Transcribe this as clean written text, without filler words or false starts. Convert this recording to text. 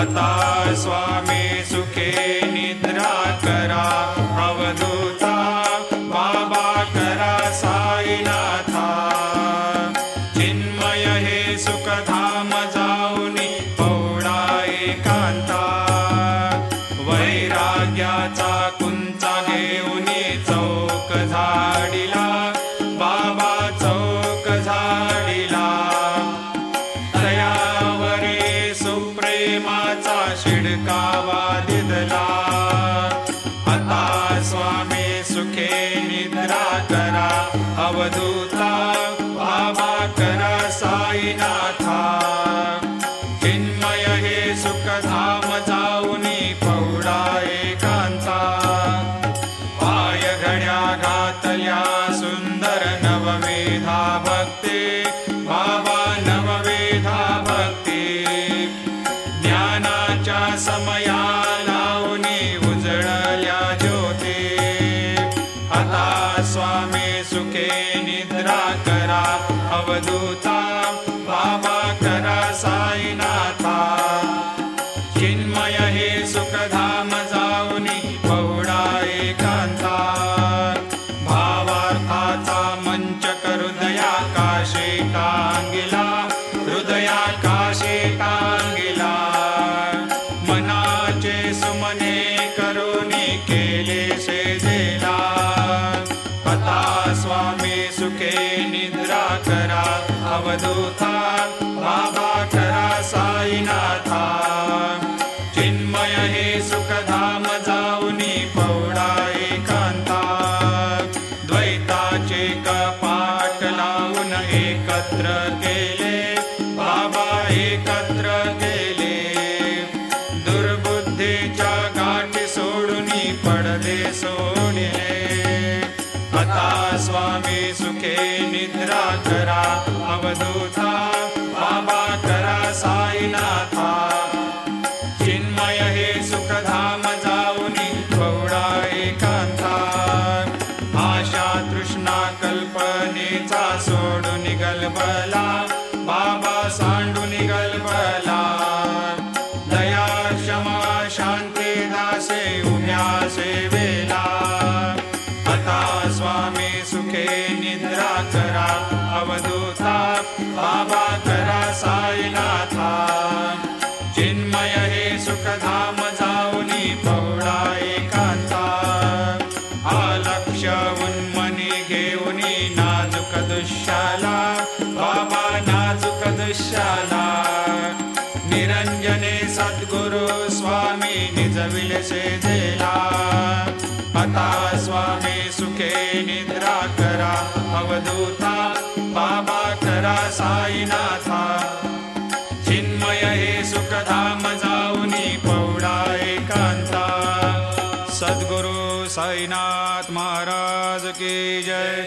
आता स्वामी सुखे निद्रा करा अवधूता बाबा करा साईनाथा चिन्मय हे सुखधाम जाऊनी पौडा एकांता वैराग्याचा कुंचा घेऊनी चौक झाडिला बाबा चौक झाडिला तयावरी सुप्रेमाचा शिडकावा दिदला आता स्वामी सुखे निद्रा करा अवधूता बाबा करा साईनाथा चिन्मय हे सुखधाम जाऊनी पौडा एकांता पाय घड्या घातल्या सुंदर नववेधा भक्ती बाबा नववेधा भक्ती ज्ञानाच्या समया लावणी उजळल्या ज्योती आता स्वामी सुखे निद्रा करा अवधूता बाबा करा साईनाथा चिन्मय हे सुखधाम जाऊनी पौडा एकांता भावार्थाचा मंचक हृदयाकाशे टांगिला हृदयाकाशे टांगिला मनाचे सुमने करुणी केले सेजेला आता स्वामी सुखे निद्रा करा अवधूता बाबा करा साईनाथा चिन्मय हे सुखधाम जाऊनी पौडा एकांता द्वैताचे कपाट लावून एकत्र केले बाबा एकत्र केले दुर्बुद्धीच्या गाठी सोडूनी पडदे सोडले आता स्वामी सुखे निद्रा करा अवधूता बाबा करा साईनाथा चिन्मय हे सुखधाम जाऊनी पौडा एकांता आशा तृष्णा कल्पनेचा सोडून गलबला बाबा सांडून गलबला दया क्षमा शांती दासे उभ्या सेवेला आता स्वामी सुखे निद्रा करा अवधूता बाबा करा साईनाथा चिन्मय हे सुखधाम जाऊनी पौडा एकांता आलक्ष उन्मनी घेऊनी नाजुक दुःशाला बाबा नाजुक दुःशाला निरंजने सद्गुरु स्वामी निजविले सेजेला आता स्वामी सुखे निद्रा करा अवधूता बाबा करा साईनाथा चिन्मय हे सुखधाम जाऊनी पौडा एकांता सद्गुरु साईनाथ महाराज की जय।